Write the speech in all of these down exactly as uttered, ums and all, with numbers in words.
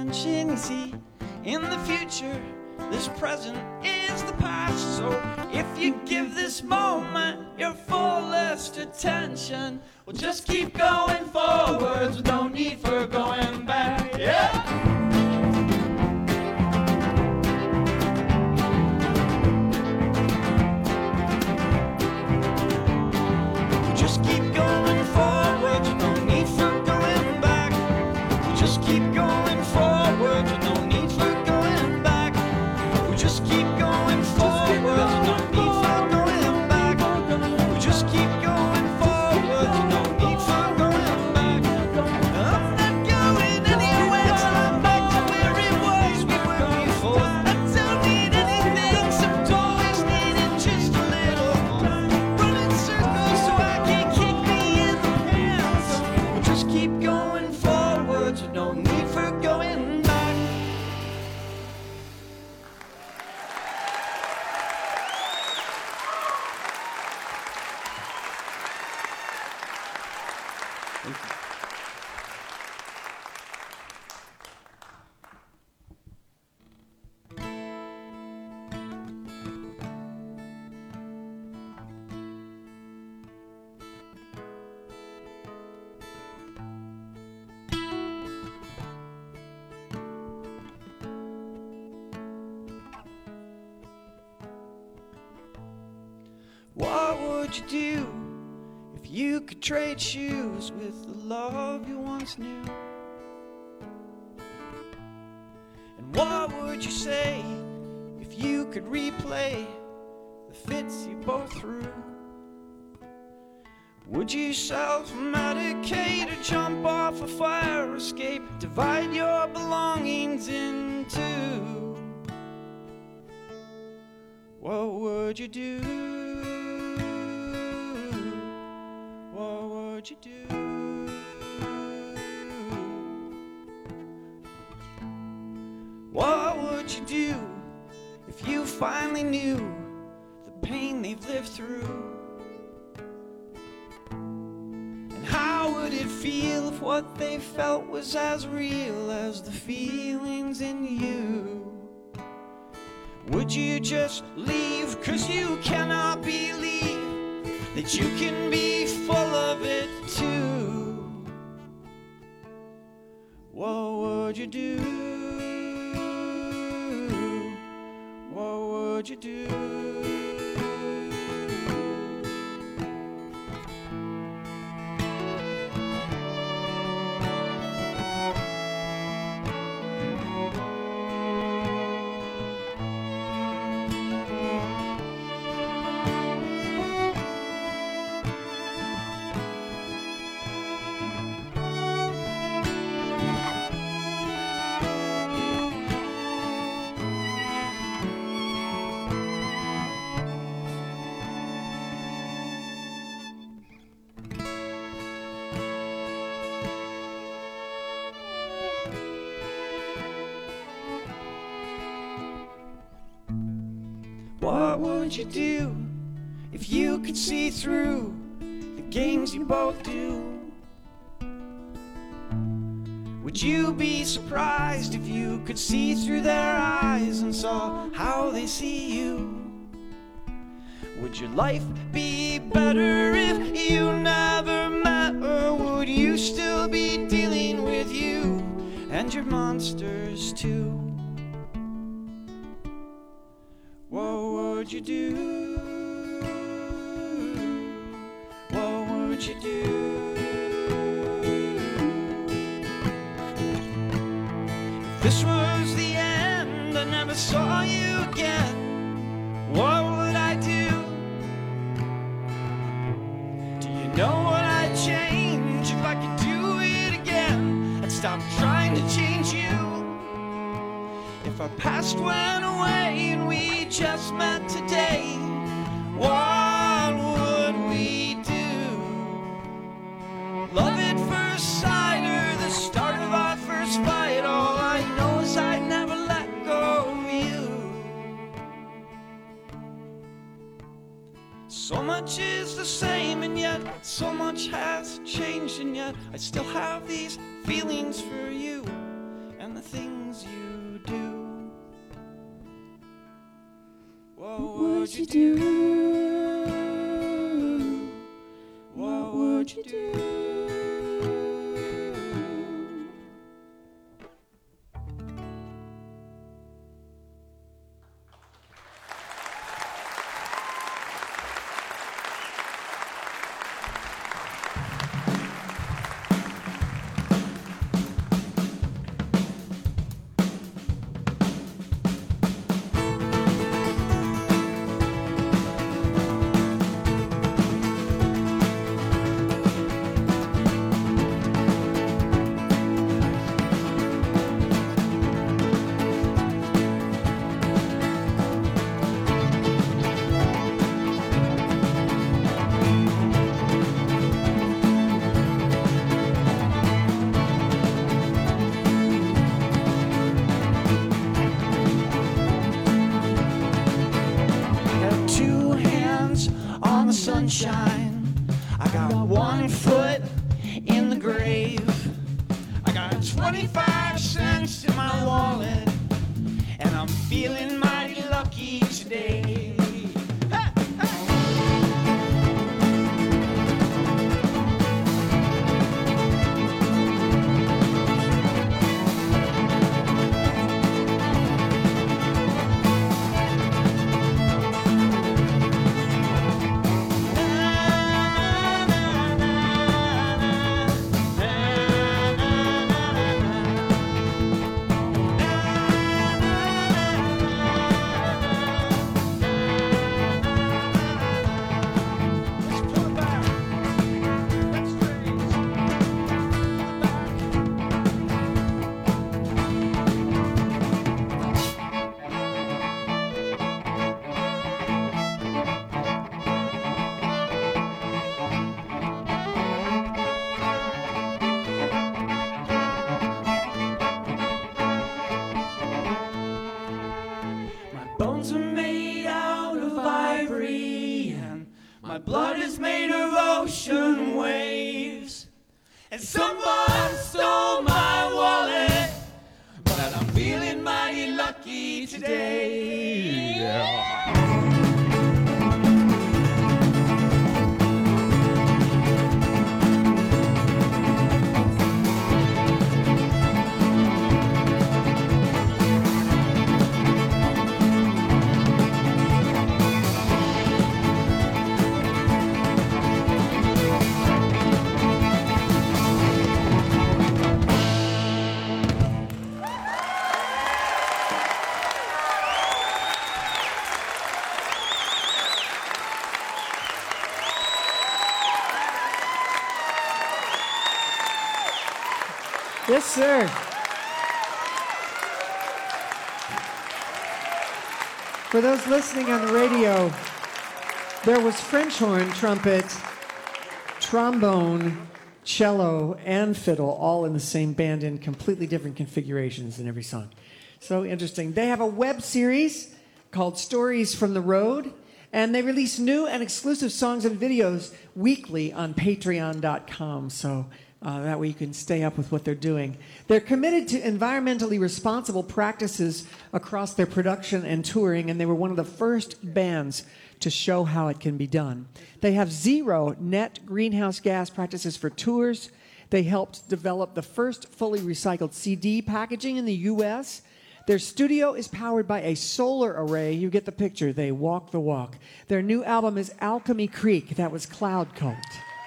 attention. You see, in the future, this present is the past. So if you give this moment your fullest attention, well, just keep going forwards with no need for going back. Yeah! What would you do if you could trade shoes with the love you once knew? And what would you say if you could replay the fits you both threw? Would you self-medicate or jump off a fire escape? Divide your belongings in two. What would you do? What would you do? What would you do if you finally knew the pain they've lived through? And how would it feel if what they felt was as real as the feelings in you? Would you just leave 'cause you cannot believe that you can be full of it too? What would you do? What would you do? What would you do if you could see through the games you both do? Would you be surprised if you could see through their eyes and saw how they see you? Would your life be better if you never met, or would you still be dealing with you and your monsters too? What would you do? What would you do? If this was the end, I never saw you again, what would I do? Do you know what I'd change if I could do it again? I'd stop trying to change you. If our past went away and we just met today, what would we do? Love at first sight or the start of our first fight, all I know is I'd never let go of you. So much is the same and yet so much has changed, and yet I still have these feelings for you and the things would you do? What would you do? Sunshine. I got one foot in the grave. I got twenty-five cents in my wallet, and I'm feeling mighty lucky today. Bones are made out of ivory, and my blood is made of ocean waves. And someone stole my wallet, but I'm feeling mighty lucky today. Yeah. Yes, sir. For those listening on the radio, there was French horn, trumpet, trombone, cello, and fiddle all in the same band in completely different configurations in every song. So interesting. They have a web series called Stories from the Road, and they release new and exclusive songs and videos weekly on patreon dot com. So Uh, that way you can stay up with what they're doing. They're committed to environmentally responsible practices across their production and touring, and they were one of the first bands to show how it can be done. They have zero net greenhouse gas practices for tours. They helped develop the first fully recycled C D packaging in the U S. Their studio is powered by a solar array. You get the picture. They walk the walk. Their new album is Alchemy Creek. That was Cloud Cult.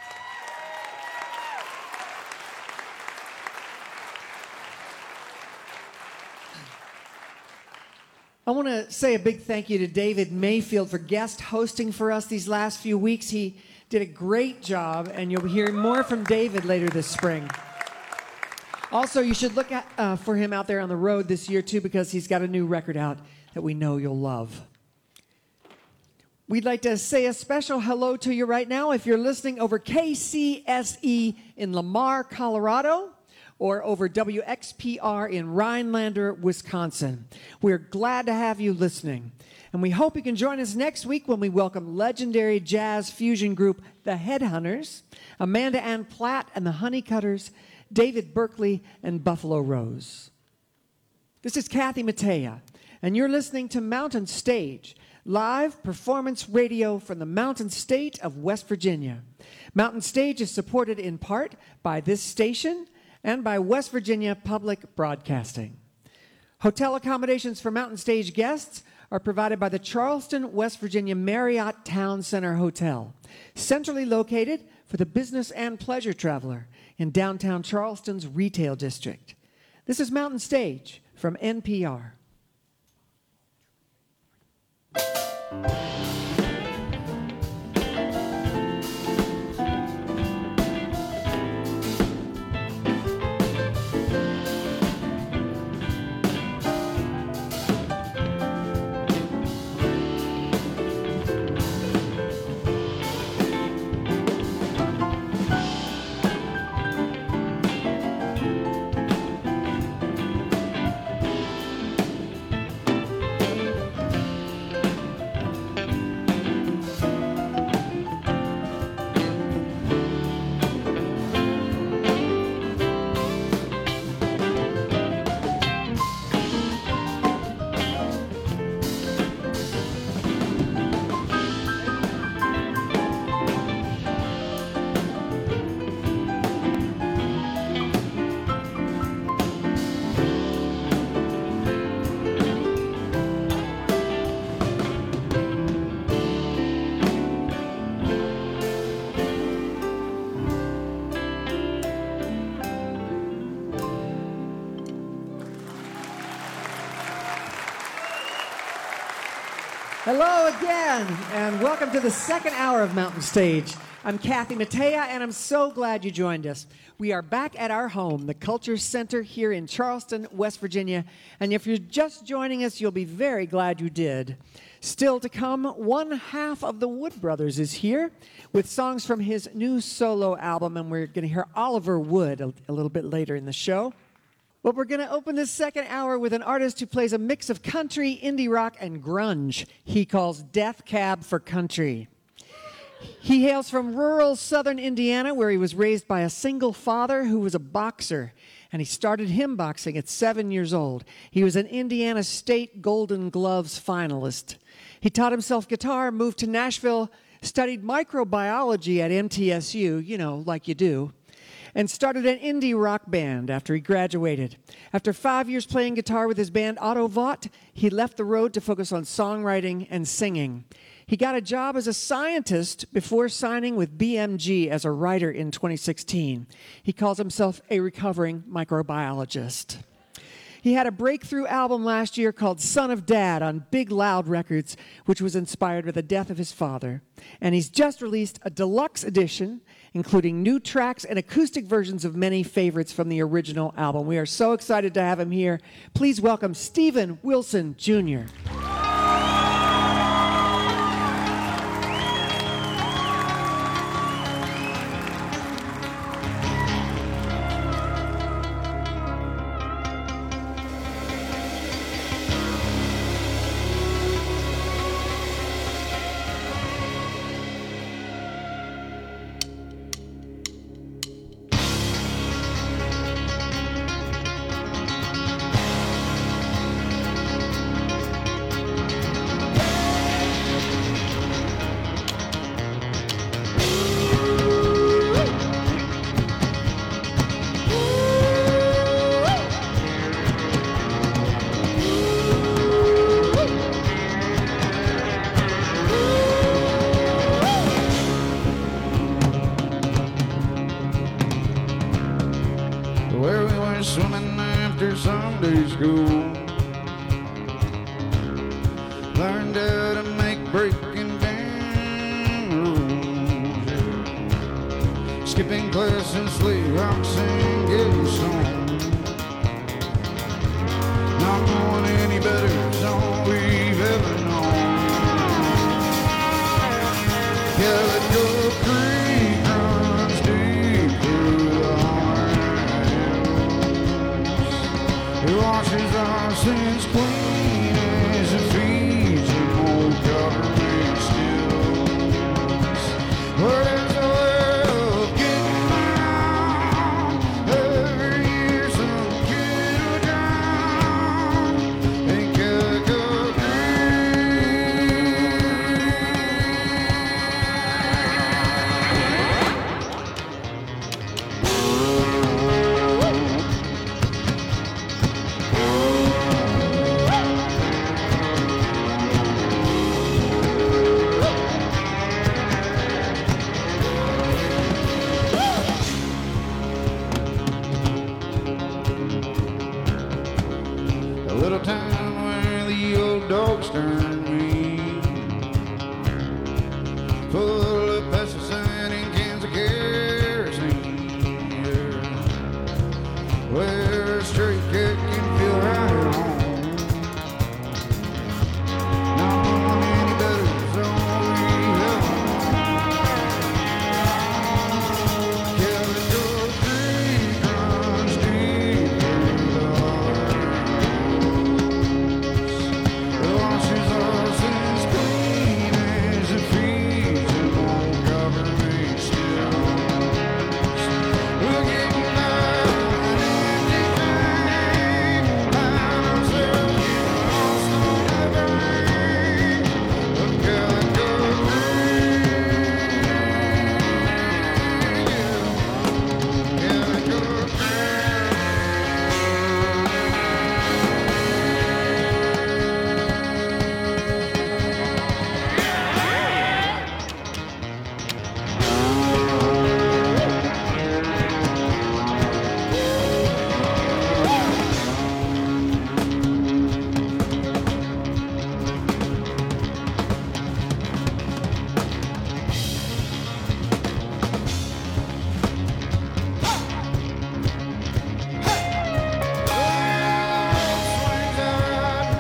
I want to say a big thank you to David Mayfield for guest hosting for us these last few weeks. He did a great job, and you'll be hearing more from David later this spring. Also, you should look at, uh, for him out there on the road this year, too, because he's got a new record out that we know you'll love. We'd like to say a special hello to you right now if you're listening over K C S E in Lamar, Colorado, or over W X P R in Rhinelander, Wisconsin. We're glad to have you listening. And we hope you can join us next week when we welcome legendary jazz fusion group The Headhunters, Amanda Ann Platt and the Honeycutters, David Berkeley, and Buffalo Rose. This is Kathy Mattea, and you're listening to Mountain Stage, live performance radio from the Mountain State of West Virginia. Mountain Stage is supported in part by this station and by West Virginia Public Broadcasting. Hotel accommodations for Mountain Stage guests are provided by the Charleston, West Virginia Marriott Town Center Hotel, centrally located for the business and pleasure traveler in downtown Charleston's retail district. This is Mountain Stage from N P R. Hello again, and welcome to the second hour of Mountain Stage. I'm Kathy Mattea, and I'm so glad you joined us. We are back at our home, the Culture Center here in Charleston, West Virginia, and if you're just joining us, you'll be very glad you did. Still to come, one half of the Wood Brothers is here with songs from his new solo album, and we're going to hear Oliver Wood a, a little bit later in the show. But we're going to open this second hour with an artist who plays a mix of country, indie rock, and grunge. He calls Death Cab for Country. He hails from rural southern Indiana, where he was raised by a single father who was a boxer, and he started hymn boxing at seven years old. He was an Indiana State Golden Gloves finalist. He taught himself guitar, moved to Nashville, studied microbiology at M T S U, you know, like you do, and started an indie rock band after he graduated. After five years playing guitar with his band Autovat, he left the road to focus on songwriting and singing. He got a job as a scientist before signing with B M G as a writer in twenty sixteen. He calls himself a recovering microbiologist. He had a breakthrough album last year called Son of Dad on Big Loud Records, which was inspired by the death of his father. And he's just released a deluxe edition, including new tracks and acoustic versions of many favorites from the original album. We are so excited to have him here. Please welcome Steven Wilson Junior little town where the old dogs turn mean, full of pesticide and cans of kerosene, yeah. Where a straight cut can feel right at home. Not knowing any better is already home. Calico Creek runs deep through the heart. Washes us as clean as it feeds and won't cover me still. We're getting by an empty tank, find ourselves getting lost on the bank of Calico Creek. Calico swings out,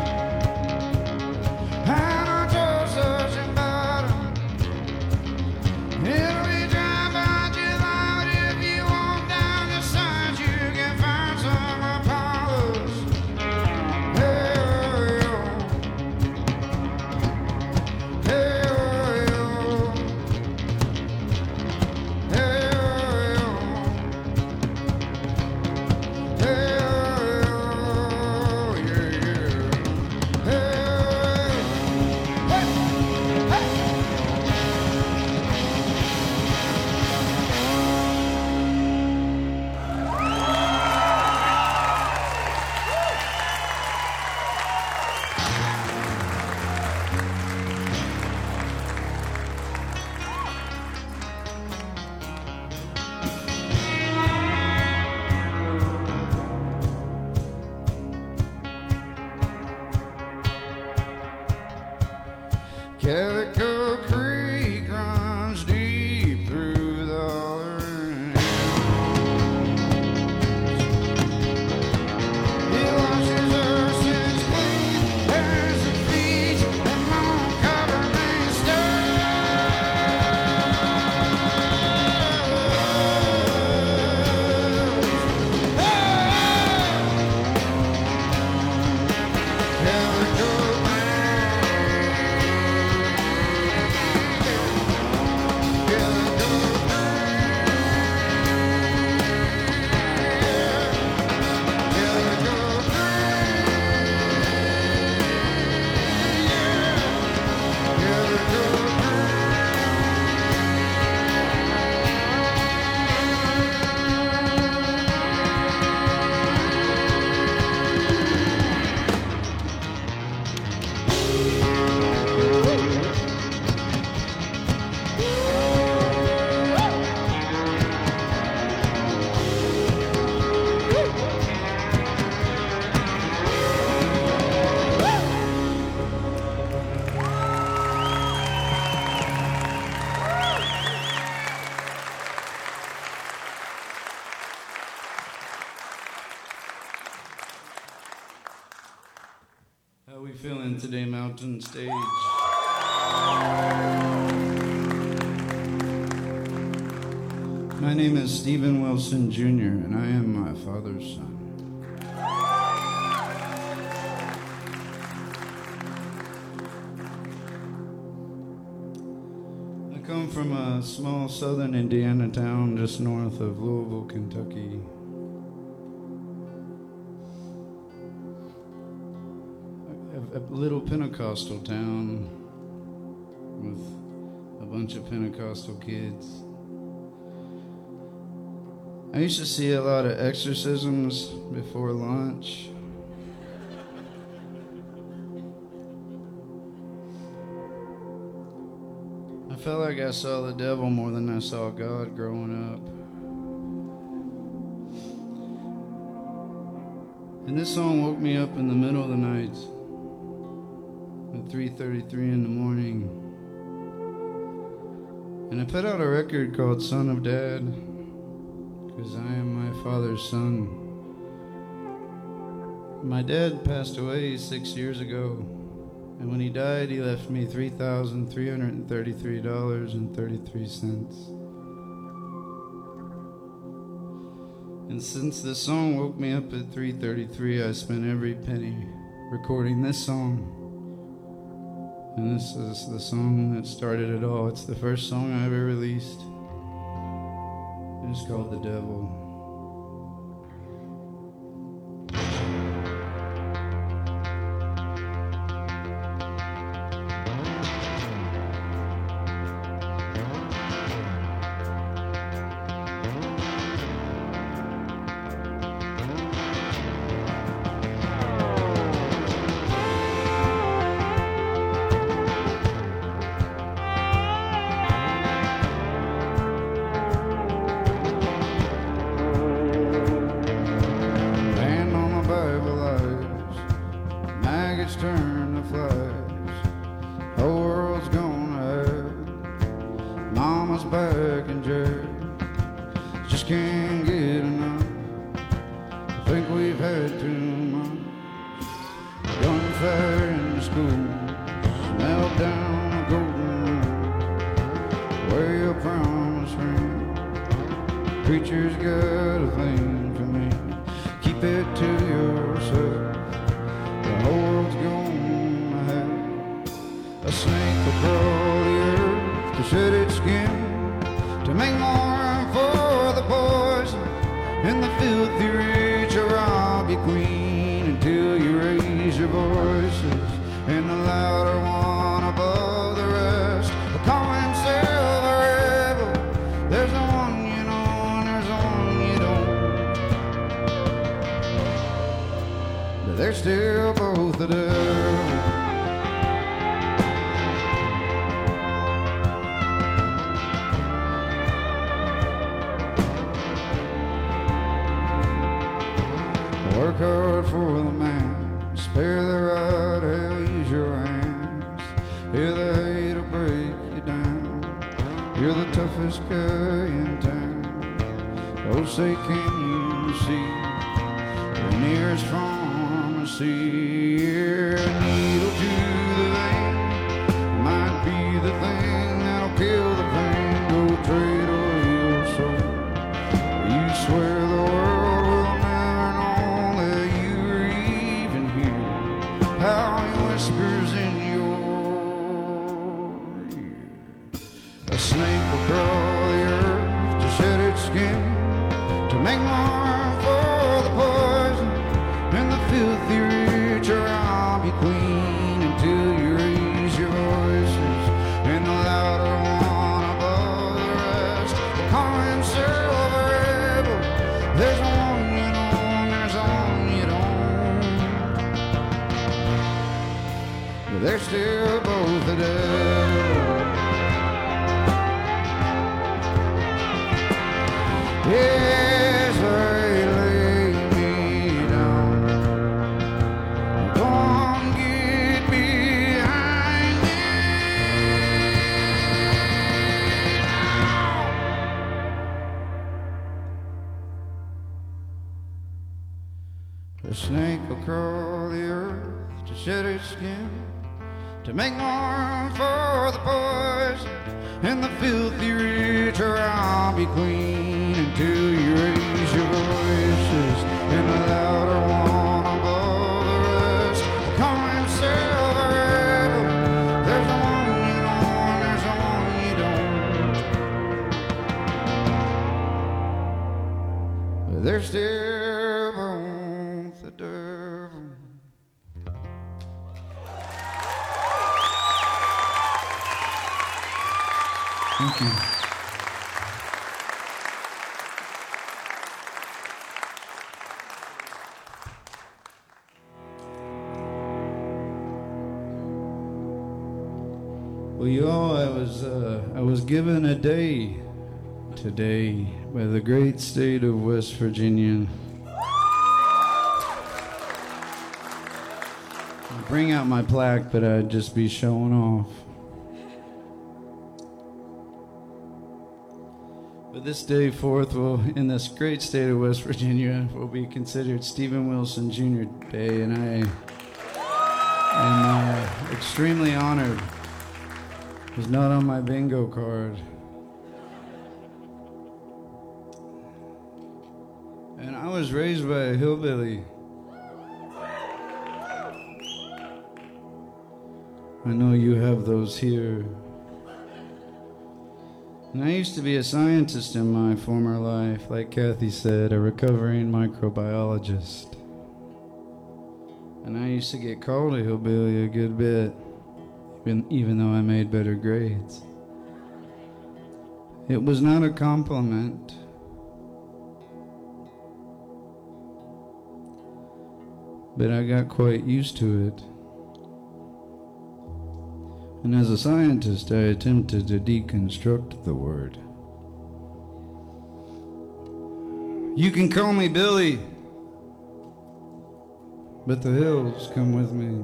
and our toes touching bottom. It'll be dry by July, but if you walk down the side, you can find some Apollos. Hey, oh, hey, oh, hey, oh, hey, oh, yeah, yeah. Hey, hey, hey. Calico Creek runs deep through the hollering hills. It washes us as clean as it feeds and won't cover me Calico How we feeling today, Mountain Stage? My name is Stephen Wilson Junior, and I am my father's son. I come from a small southern Indiana town just north of Louisville, Kentucky. A little Pentecostal town with a bunch of Pentecostal kids. I used to see a lot of exorcisms before lunch. I felt like I saw the devil more than I saw God growing up. And this song woke me up in the middle of the night at three thirty-three in the morning. And I put out a record called Son of Dad, because I am my father's son. My dad passed away six years ago, and when he died, he left me three thousand three hundred thirty-three dollars and thirty-three cents. And since this song woke me up at three thirty-three, I spent every penny recording this song. And this is the song that started it all. It's the first song I ever released. It's called The Devil. Turn to flies, whole world's gonna hurt. Mama's back in jail, just can't get enough. I think we've had too much gunfire in the school, smell down the golden rule, where your promise ring. Preacher's got a thing for me, keep it to yourself. The whole world's gonna have a snake will crawl the earth to shed its skin, to make more room for the poison and the filthy rich. Or I'll be queen until you raise your voices, and the louder one above the rest will call himself a rebel. There's the one you know and there's the one you don't, but they're still both the devil. Work hard for the man, spare the rod, hell use your hands. Hear the hate will break you down, you're the toughest guy in town. Oh, say can you see the nearest pharmacy? Yeah, a needle to the vein might be the thing that'll kill the pain. Go trade away your soul, you swear the world will never know that you were even here. How he whispers in your ear. A snake will crawl the earth to shed its skin, to make more for the poison and the filthy rich. Or I'll be queen until you raise your voices, and the louder one above the rest will call himself a rebel. There's one you know and there's one you don't, but they're still both the devil. Yes, they lay me down. Come get behind me now. The snake will crawl the earth to shed its skin, to make more for the poison and the filthy rich. Or I'll be queen until you raise your voices, and the louder one above the rest will call himself a rebel. There's the one you know and there's the one you don't, but they're still both the devil. Thank you. Well, y'all, I was uh, I was given a day today by the great state of West Virginia. Bring out my plaque, but I'd just be showing off. But this day forth will, in this great state of West Virginia, will be considered Stephen Wilson Junior Day, and I am uh, extremely honored. It was not on my bingo card. And I was raised by a hillbilly. I know you have those here. And I used to be a scientist in my former life, like Kathy said, a recovering microbiologist. And I used to get called a hillbilly a good bit, even, even though I made better grades. It was not a compliment. But I got quite used to it. And as a scientist, I attempted to deconstruct the word. You can call me Billy, but the hills come with me.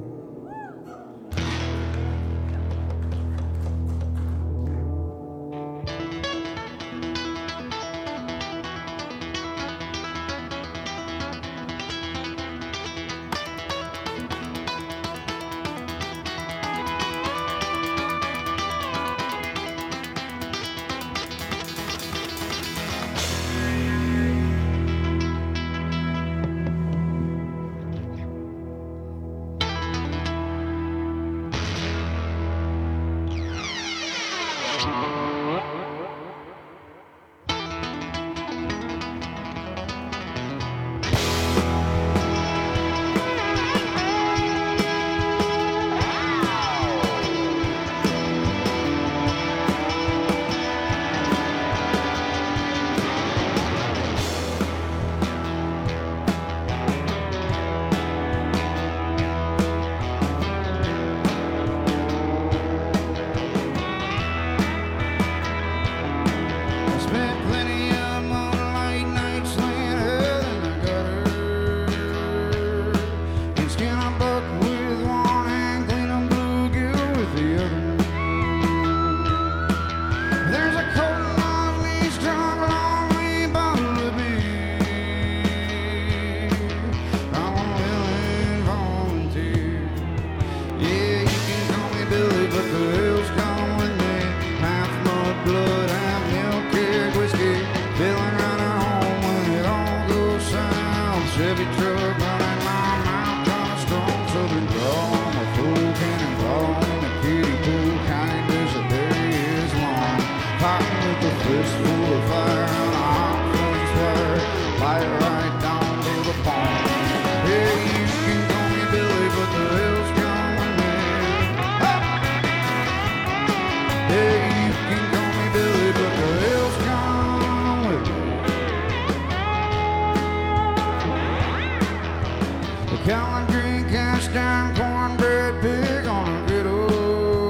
Cow green, cast down, cornbread pig on a griddle.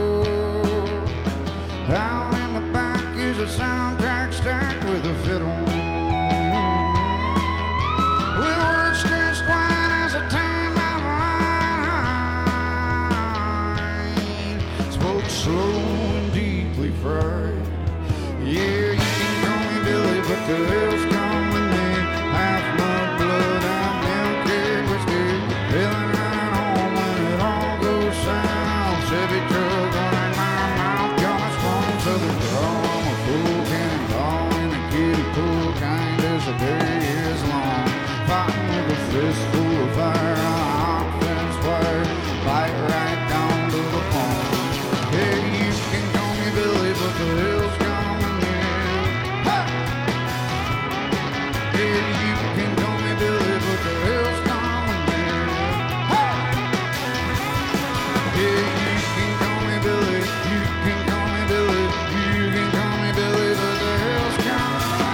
Out in the back is a soundtrack stacked with a fiddle. With words stretched wide as a time out line. Spoke slow and deeply fried. Yeah, you can call me Billy, but the hills come with me. Half mud, blood, half milk, kid whiskey. Feeling right home when it all goes south. Chevy truck running my mouth, coming strong southern drawl. I'm a full cannonball in the kiddie pool, kind as the day is long. Fighting with a fistful of fire on a hot fence wire. Fight right down to the pond. Hey, you can call me Billy, but the hills come with me. Hey! Hey, you can call me Billy, but the hills come with me. Hey! Yeah, you can call me Billy, you can call me Billy, you can call me Billy, but the hills come.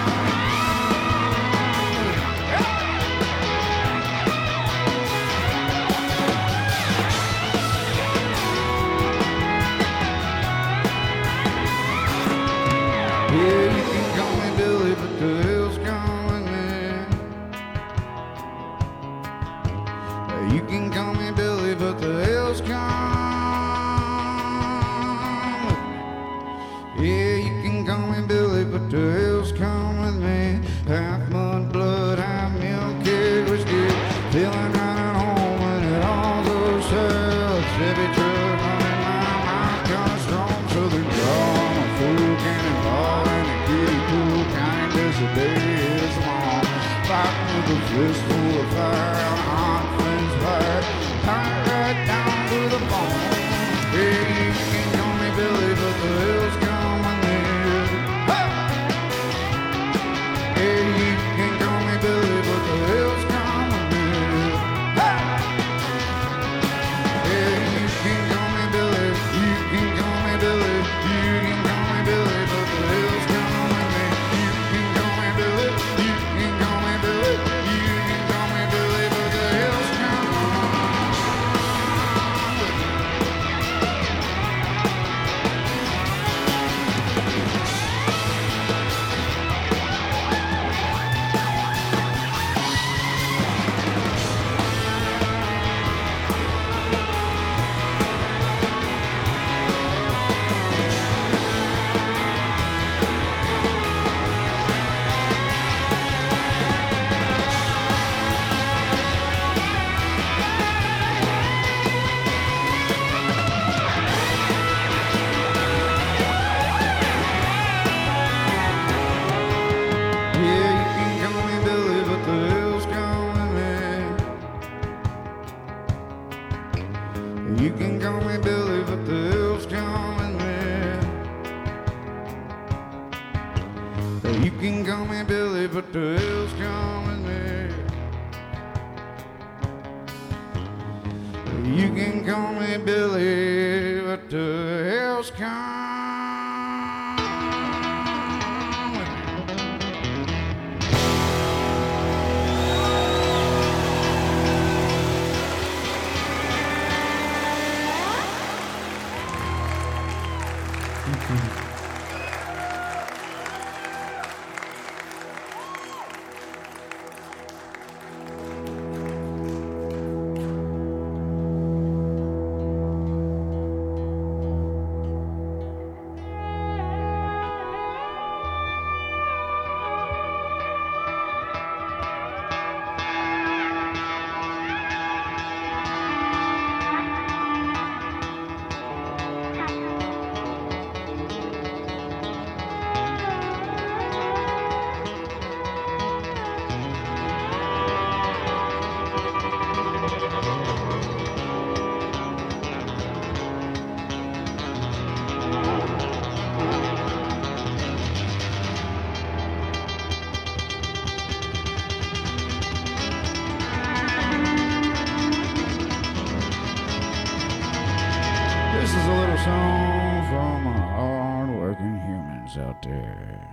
Yeah, you can call me Billy, but the hills come with me. You can call me Billy, Billy, but the hills come. Yeah, you can call me Billy, but the hills come with me. Half mud, blood, half milk, kid was good. Feeling right at home and it all goes south. Chevy truck running my mouth, kinda strong southern draw. I'm a fool cannonball in a kiddie pool, kind as the day is long. Fighting with a fistful of fire on a hot flames fire. Turn right down to the bone. Yeah, you can call me Billy, but the hills come with me. Hey! Yeah, you can call me Billy, but the hills come with me. Hey! Yeah, you can call me Billy, you can call me Billy, you can call me Billy, but the hills come with me. You can call me Billy, you can call me Billy, you can call me Billy, but the hills come with me. Yeah, you can call me Billy, but the hills come with me. You can call me Billy, but the hills come with me. You can call me Billy, but the hills come with me. You can call me Billy, but the hills come with me. This is a little song from our hard-working humans out there.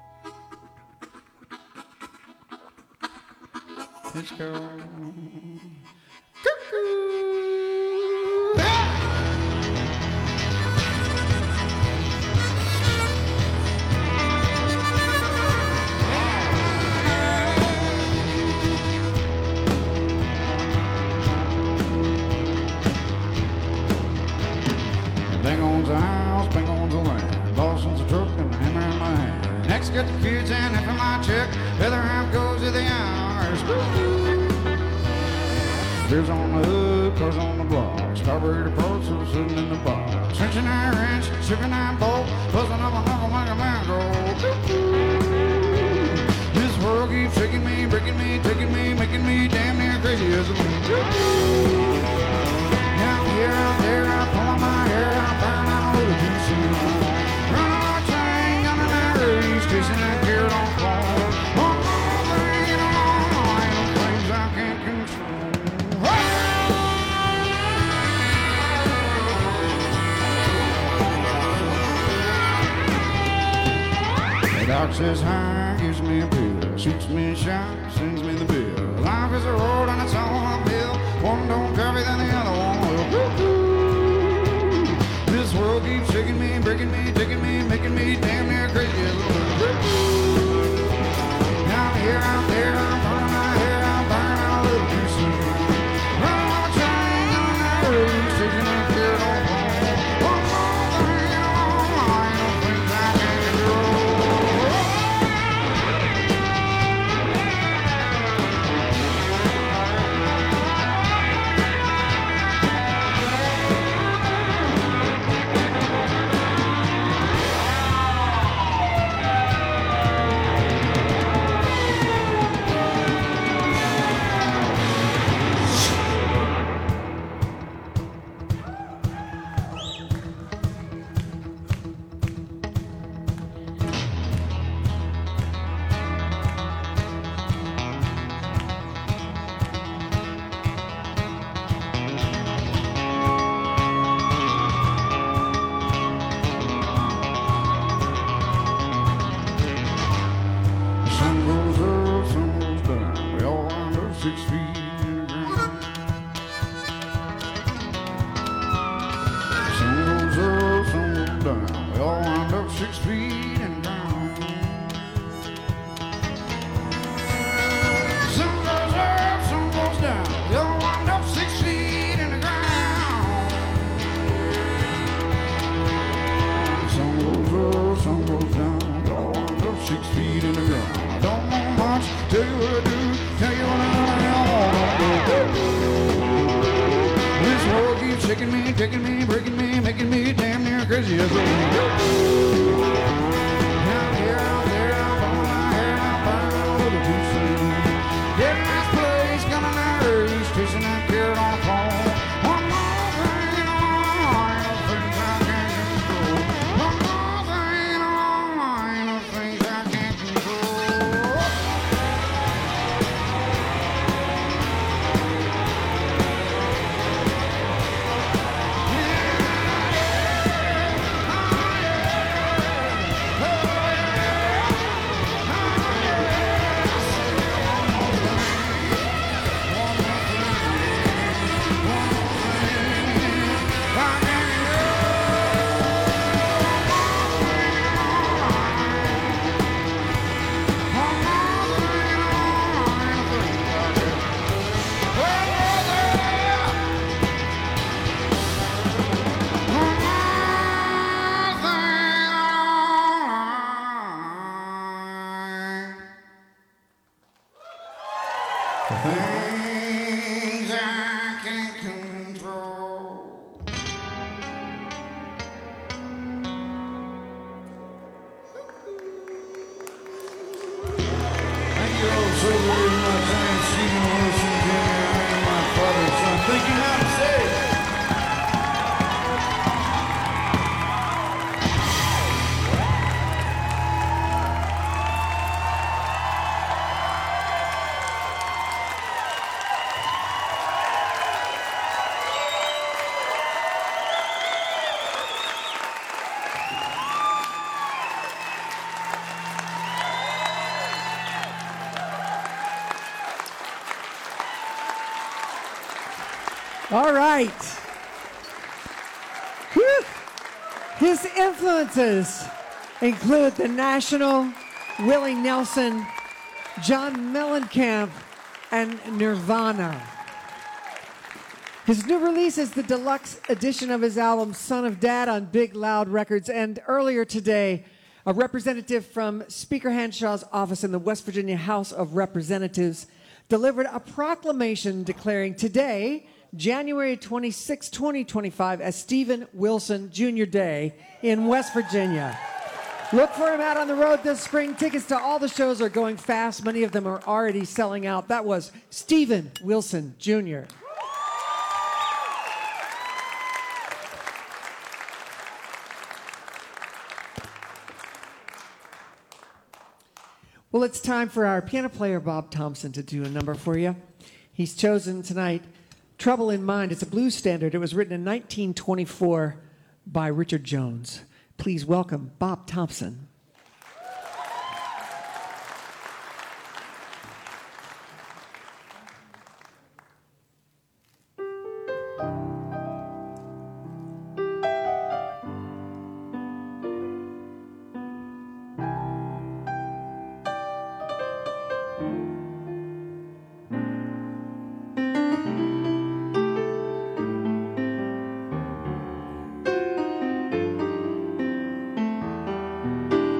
It's called Cuckoo. Ah! Bang on the house, bang on the land. Boston's a truck and a hammer in my hand. Next got the kids and half of my check. The other half goes to the hours. Beers on the hood, cars on the block. Strawberry approach, so sitting in the box. Cinching iron wrench, shipping iron bolt. Buzzing up a knuckle like a mango. This world keeps shaking me, breaking me, taking me, making me damn near crazy as a man. Out here, out there, I'm pulling my hair, I'm burning out a little too soon. Running on a train, down in that race, chasing that carrot on phone. One more thing in a long line of things I can't control. The doc says hi, gives me a pill, shoots me a shot, sends me the bill. Life is a road and it's all uphill. One don't copy, then the other one will. This world keeps shaking me, breaking me, taking me, making me damn near crazy. Out here, out there, I'm burning my hair, I'm burning out a little too soon. Running on a train, on that shaking me, taking me, breaking me, making me damn near crazy. Down here, out there, I'm on my hair, I'm burning a little too soon. Getting this place, coming out race, chasing that carrot on a pole. One more thing in a long line of things I can't control. One more thing in a long line of things I can't control. Things I can't control. Thank you all so very much. I am Stephen Wilson Junior I am my father's son. Thank you, namaste. All right. Whew. His influences include The National, Willie Nelson, John Mellencamp, and Nirvana. His new release is the deluxe edition of his album Son of Dad on Big Loud Records. And earlier today, a representative from Speaker Hanshaw's office in the West Virginia House of Representatives delivered a proclamation declaring today, January twenty-sixth, twenty twenty-five, as Stephen Wilson Junior Day in West Virginia. Look for him out on the road this spring. Tickets to all the shows are going fast. Many of them are already selling out. That was Stephen Wilson Junior Well, it's time for our piano player, Bob Thompson, to do a number for you. He's chosen tonight Trouble in Mind. It's a blues standard. It was written in nineteen twenty-four by Richard Jones. Please welcome Bob Thompson. Thank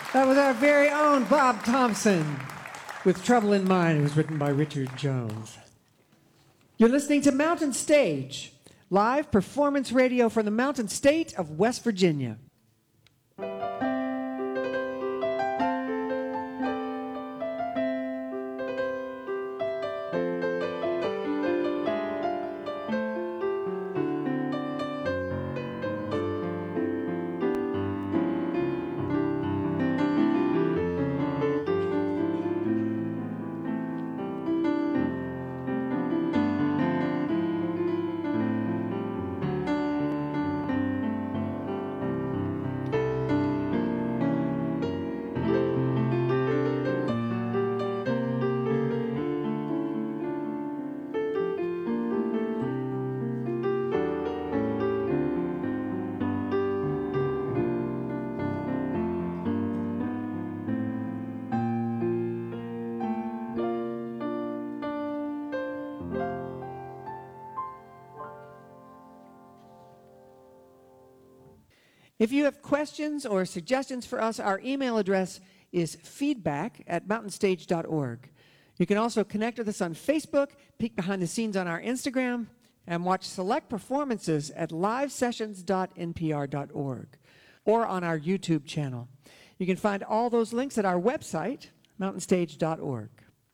That was our very own Bob Thompson with Trouble in Mind. It was written by Richard Jones. You're listening to Mountain Stage, live performance radio from the mountain state of West Virginia. If you have questions or suggestions for us, our email address is feedback at mountain stage dot org. You can also connect with us on Facebook, peek behind the scenes on our Instagram, and watch select performances at live sessions dot n p r dot org or on our YouTube channel. You can find all those links at our website, mountain stage dot org.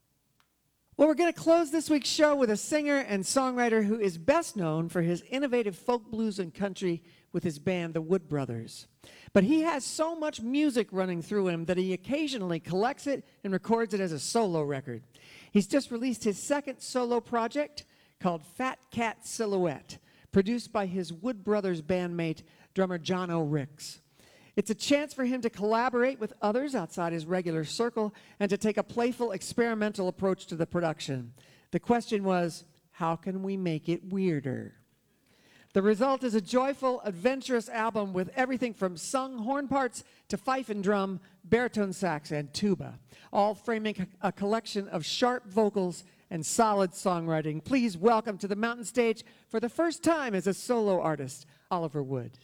Well, we're going to close this week's show with a singer and songwriter who is best known for his innovative folk blues and country with his band, the Wood Brothers. But he has so much music running through him that he occasionally collects it and records it as a solo record. He's just released his second solo project called Fat Cat Silhouette, produced by his Wood Brothers bandmate, drummer John O'Ricks. It's a chance for him to collaborate with others outside his regular circle and to take a playful, experimental approach to the production. The question was, how can we make it weirder? The result is a joyful, adventurous album with everything from sung horn parts to fife and drum, baritone sax, and tuba, all framing a collection of sharp vocals and solid songwriting. Please welcome to the Mountain Stage, for the first time as a solo artist, Oliver Wood.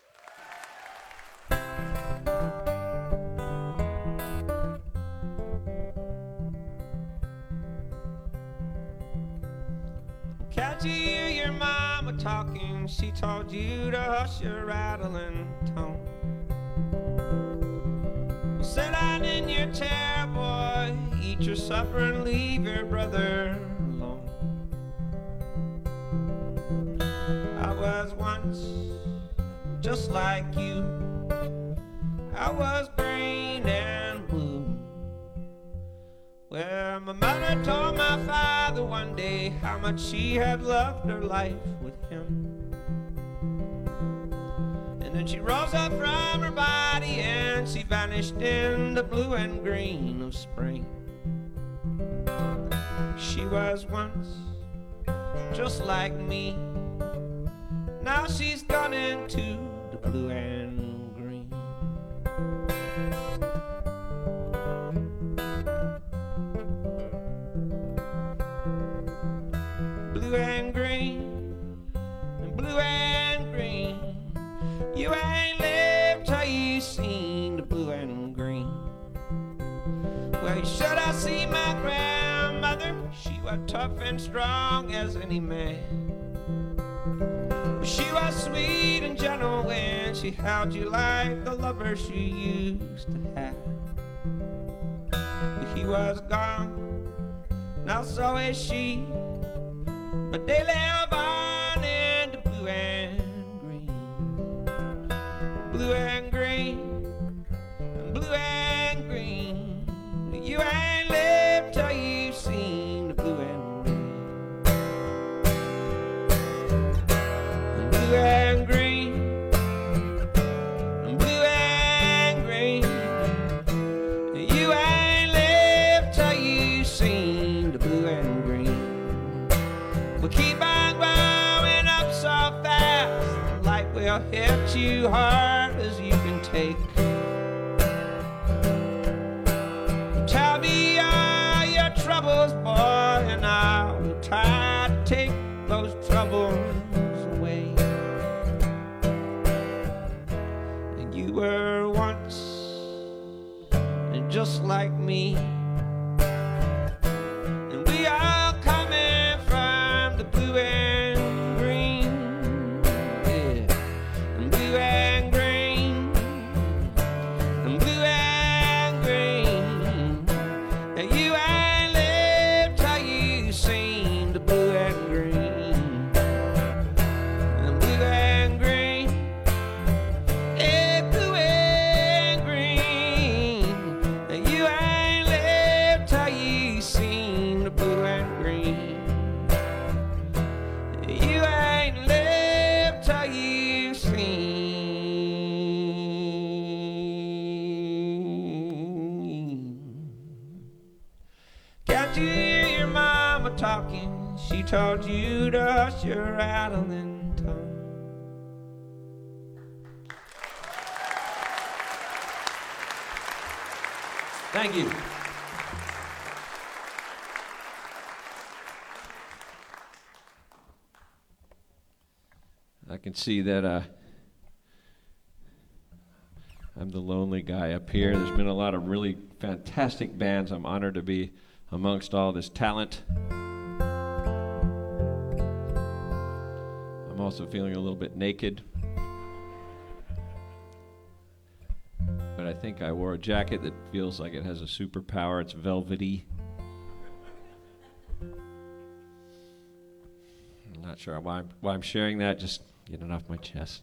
Can't you hear your mama talking? She told you to hush your rattling tone. Well, sit down in your chair, boy, eat your supper and leave your brother alone. I was once just like you. I was green and blue. Well, my mother told my father one day how much she had loved her life with him. And then she rose up from her body and she vanished in the blue and green of spring. She was once just like me. Now she's gone into the blue and green. Blue and green, and blue and green. You ain't lived till you seen the blue and green. Well, you should have seen my grandmother. She was tough and strong as any man. She was sweet and gentle when she held you like the lover she used to have. But he was gone, now so is she. But they live on in the blue and green. Blue and green, and blue and green. You ain't lived till you've seen the blue and green. And blue and green, and blue and green. You ain't lived till you've seen the blue and green. We'll keep on growing up so fast, the light will hit you hard as you can take. Tell me all your troubles, boy, and I will try to take those troubles away. And you were once just like me. And we all coming from the blue and green. Yeah, and blue and green. And blue and green. And you ain't lived till you seen the blue and green. And blue and green. Yeah, blue and green. And you ain't lived till you seen the blue and green. You ain't lived till you seen. Can't you hear your mama talking? She told you to hush your rattling tongue. Thank you. I can see that uh, I'm the lonely guy up here. There's been a lot of really fantastic bands. I'm honored to be amongst all this talent. I'm also feeling a little bit naked. But I think I wore a jacket that feels like it has a superpower. It's velvety. I'm not sure why I'm, why I'm sharing that. Just get it off my chest.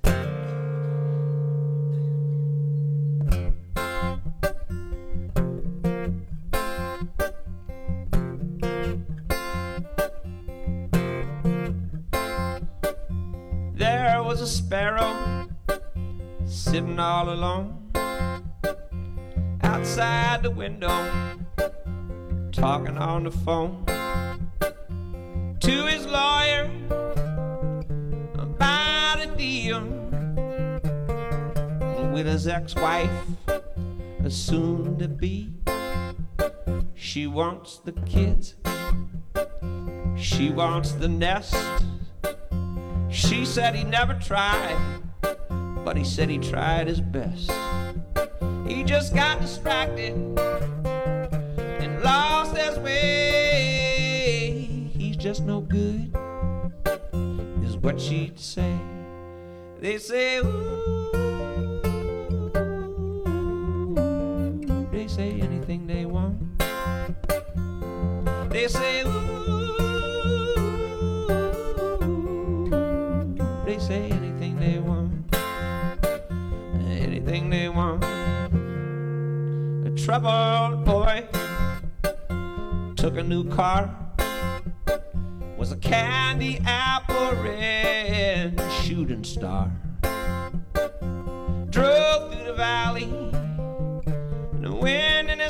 There was a sparrow sitting all alone outside the window, talking on the phone to his lawyer about a deal with his ex-wife, a soon-to-be. She wants the kids, she wants the nest. She said he never tried, but he said he tried his best. He just got distracted and lost his way. He's just no good, is what she'd say. They say, ooh, they say anything they want. They say, ooh, they say anything they want. Anything they want. A troubled boy took a new car, was a candy apple red shooting star. Drove through the valley, and the wind in his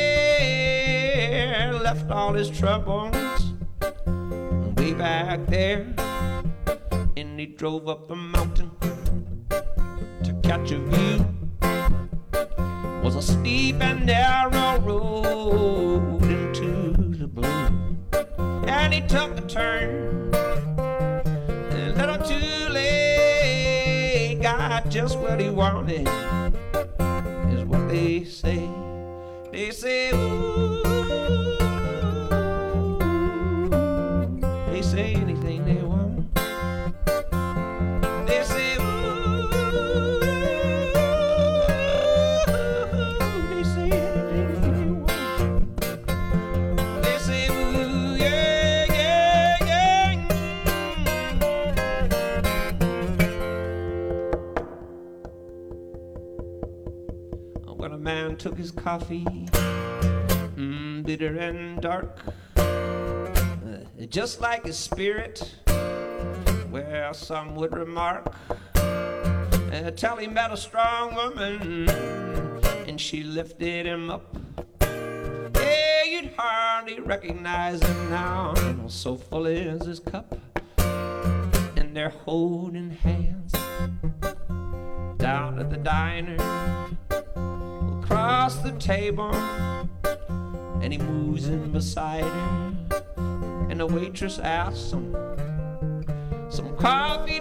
hair left all his troubles way back there. And he drove up a mountain to catch a view. Was a steep and narrow road into the blue. And he took a turn, a little too late. Got just what he wanted, is what they say. They say, ooh, they say anything they want. They say, ooh, they say anything they want. They say, ooh, yeah, yeah, yeah. When a man took his coffee, mm, bitter and dark, uh, just like his spirit, well, some would remark, uh, till he met a strong woman, and she lifted him up. Yeah, you'd hardly recognize him now, so full is his cup. And they're holding hands down at the diner, across the table, and he moves in beside her, and the waitress asks him, some coffee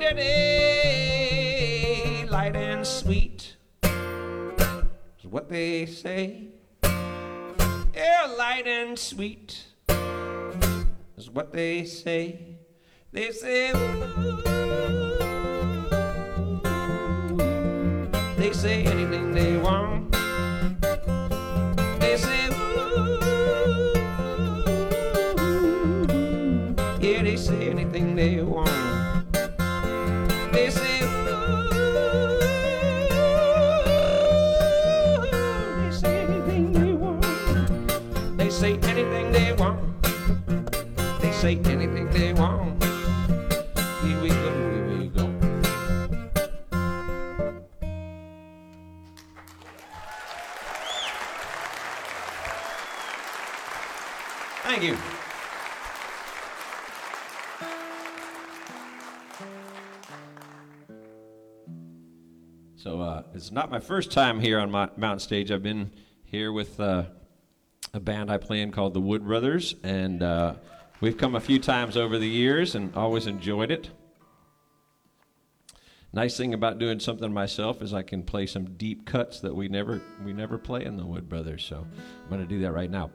today, light and sweet, is what they say. Yeah, light and sweet is what they say. They say, ooh. They say anything they want. They say, ooh. Yeah, they say anything they want. They say, ooh. They say anything they want. They say anything they want. They say anything they want. Here we go, here we go. Thank you. So uh, it's not my first time here on my Mountain Stage. I've been here with uh, a band I play in called the Wood Brothers, and uh, we've come a few times over the years and always enjoyed it. Nice thing about doing something myself is I can play some deep cuts that we never we never play in the Wood Brothers. So I'm going to do that right now.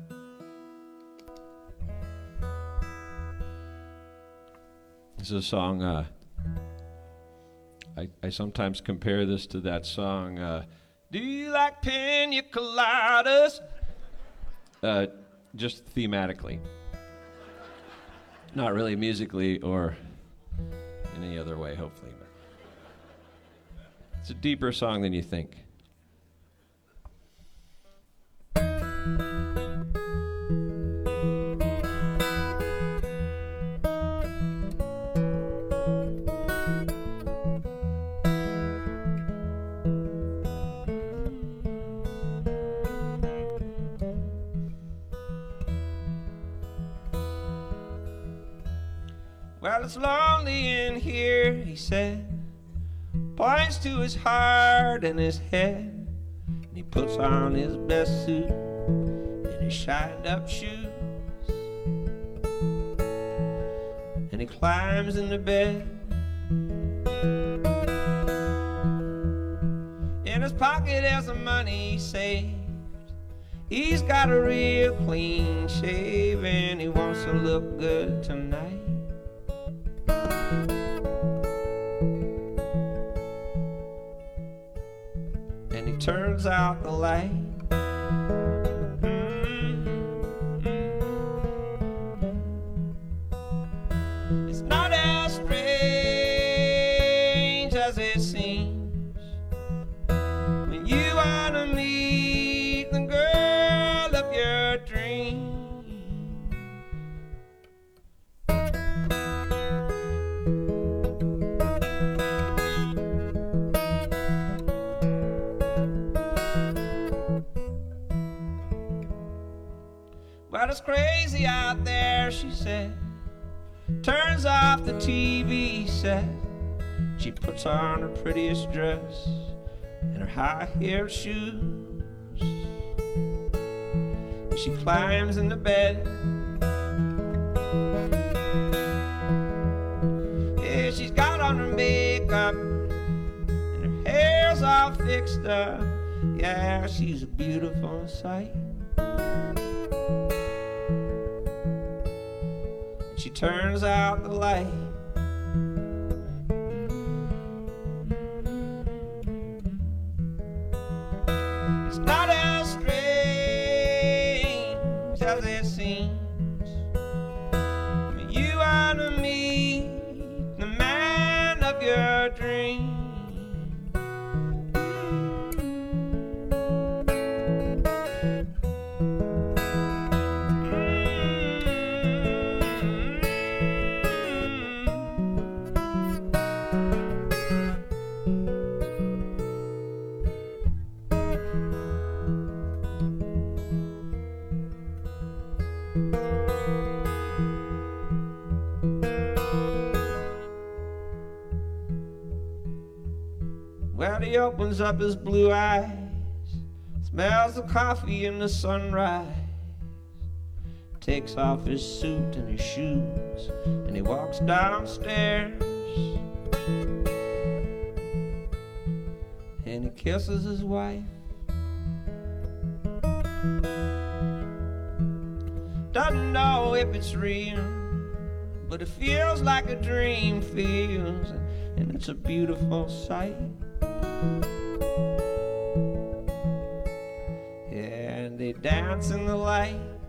This is a song. Uh, I, I sometimes compare this to that song, uh, Do You Like Pina Coladas? Uh, just thematically. Not really musically or in any other way, hopefully. But it's a deeper song than you think. Well, it's lonely in here, he said. Points to his heart and his head. And he puts on his best suit and his shined up shoes. And he climbs into bed. In his pocket there's some money saved. He's got a real clean shave and he wants to look good tonight. And he turns out the light. Mm-hmm. It's not as strange as it seems when you want to meet the girl of your dreams. But it's crazy out there, she said. Turns off the T V set. She puts on her prettiest dress and her high-heeled shoes. And she climbs into bed. Yeah, she's got on her makeup and her hair's all fixed up. Yeah, she's a beautiful sight. She turns out the light. It's not as strange as it seems when you want to meet the man of your dreams. Well, he opens up his blue eyes, smells the coffee and the sunrise, takes off his suit and his shoes, and he walks downstairs, and he kisses his wife. doesn't know if it's real, but it feels like a dream feels, and it's a beautiful sight. And they dance in the light